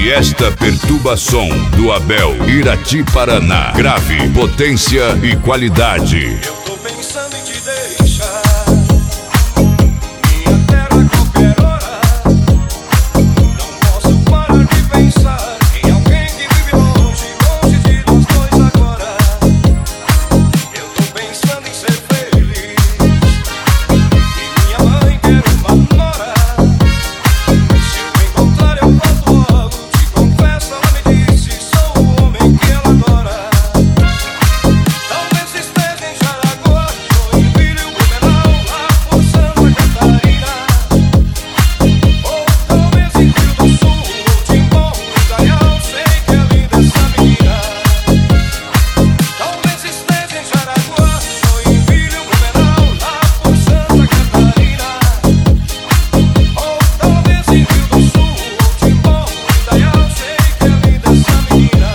Fiesta Perturbação do Abel, Irati, Paraná. Grave, potência e qualidade. Eu tô pensando em te deixar. Minha terra a qualquer hora. Não posso parar de pensar em alguém que vive longe, longe de nós dois agora. Eu tô pensando em ser feliz. E minha mãe quer uma nora. Se eu encontrar eu volto logo. Te confesso, ela me disse, sou o homem que ela adora. Talvez esteja em Jaraguá, Joinville, Blumenau, lá por Santa Catarina. Ou talvez em Rio do Sul, Timbó, Indaial, sei que é linda essa menina. Talvez esteja em Jaraguá, Joinville, Blumenau, lá por Santa Catarina. Ou talvez em Rio do Sul, Timbó, Indaial, sei que é linda essa menina.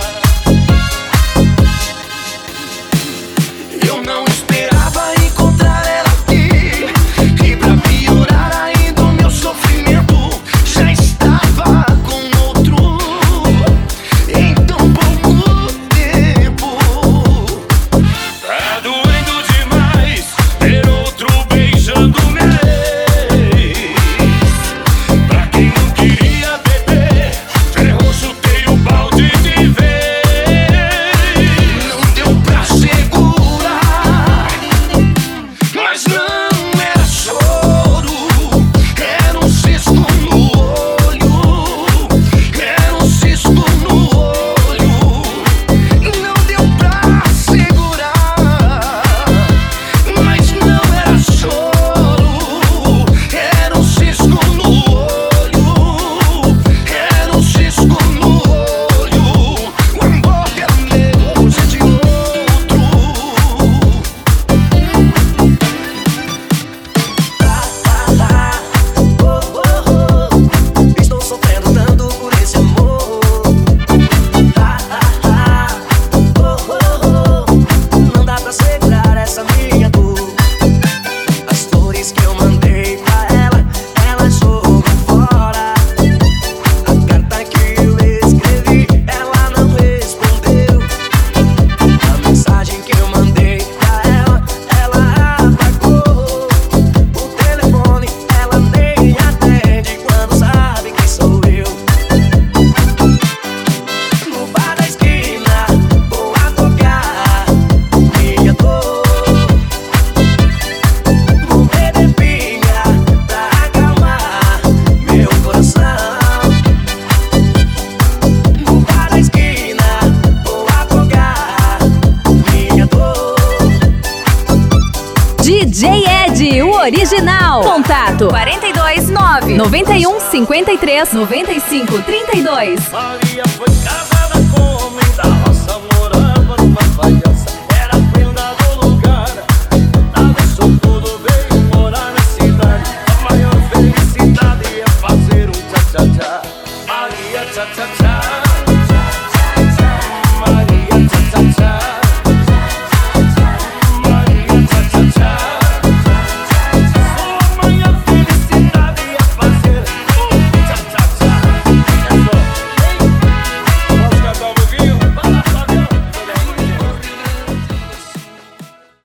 Eu não esperava encontrar ela aqui. E pra piorar ainda o meu sofrimento, já estava com outro em tão pouco tempo. Tá doendo demais ter outro beijando minha ex. Pra quem não queria beber, ferrou, chutei o balde de vez. Não deu pra segurar, mas não era choro. Era um cisco no olho. Era um cisco no olho. Não deu pra segurar, mas não era choro. Era um cisco no olho. Era um cisco no olho. O amor era meu, hoje é de outro. Estou sofrendo tanto por esse amor. Não dá pra segurar essa minha dor. As flores que eu mandei pra ela, ela jogou fora. A carta que eu escrevi, ela não respondeu. A mensagem que eu mandei pra ela, ela apagou. O telefone, ela nem atende quando sabe que sou eu. No bar da esquina, vou afogar minha dor. Vou beber pinga pra acalmar meu coração. No bar da esquina, vou afogar minha dor. DJ Ed, o original. Contato 429 91 53 95 32. Maria foi casada.